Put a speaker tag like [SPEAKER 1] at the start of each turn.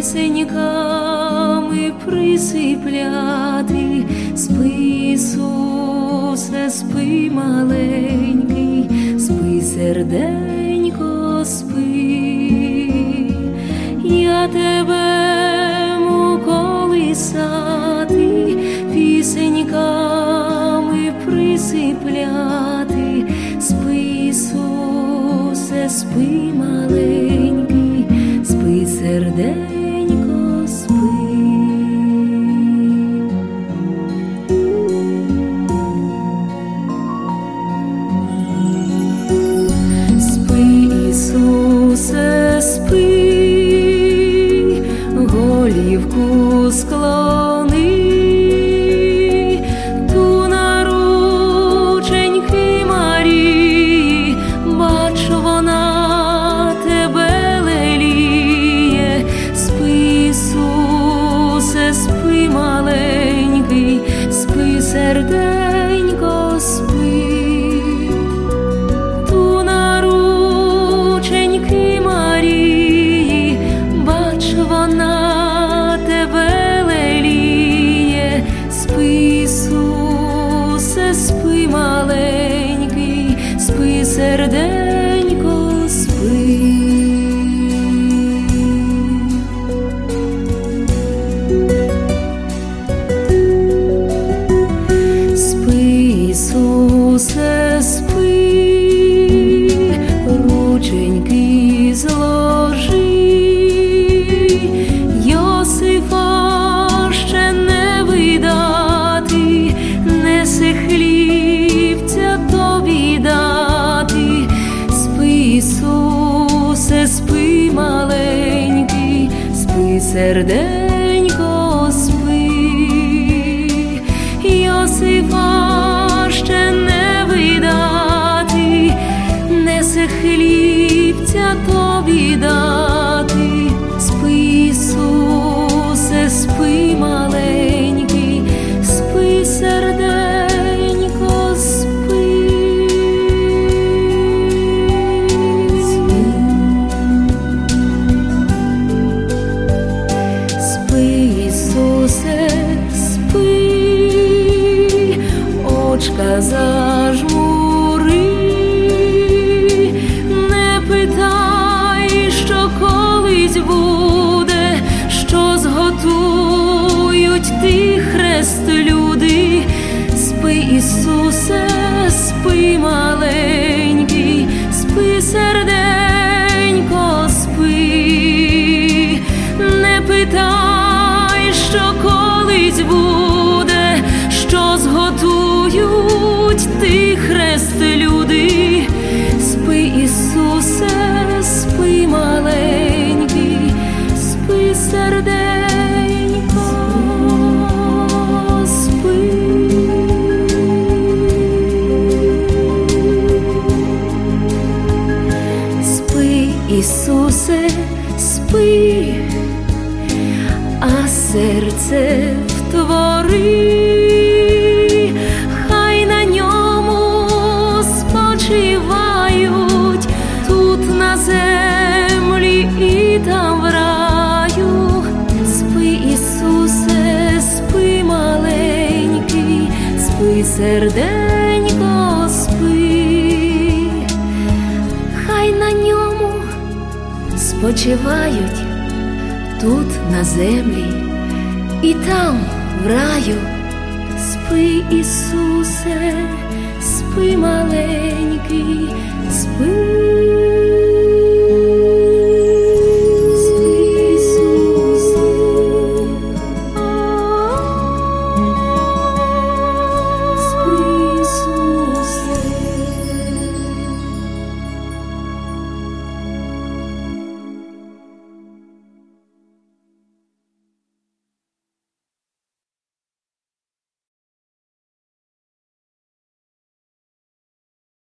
[SPEAKER 1] пісеньками присипляти. Спи, Ісусе, спи, маленький, спи, серденько, спи. Я тебе колисати, пісеньками присипляти. Спи, Ісусе, спи, маленький, спи, серденько, спи. Спи, Ісусе, спи, голівку склони, ту на рученьки Марії, бач, вона тебе леліє. Спи, Ісусе, спи, маленький, спи, серденько, спи. Ту на рученьки Марії, бач, вона тебе леліє. Спи, Ісусе, спи, маленький, спи, серденько, спи. Спи, Ісусе, спи, рученьки зложи. Йосифа ще не видати, несе хлібця тобі дати. Спи, Ісусе, спи, маленький, спи, серденько, спи. Йосифа ще не видати, несе хлібця тобі дати. Спи, Ісусе, спи, маленький, спи, серденько, спи. Спи, Ісусе, спи, очка зажмури. Не питай, що колись буде, що зготують ти хрест люди. Спи, Ісусе, спи, маленький, спи, серденько, спи. Не питай, що колись буде, що зготують ти хрест люди. Спи, Ісусе, спи, маленький, спи, серденько, спи. Спи, Ісусе, спи, а серце втвори. Хай на ньому спочивають, тут на землі і там в раю. Спи, Ісусе, спи, маленький, спи, серденько, спи. Хай на ньому спочивають, тут на землі і там в раю. Спи, Ісусе, спи, маленький, спи.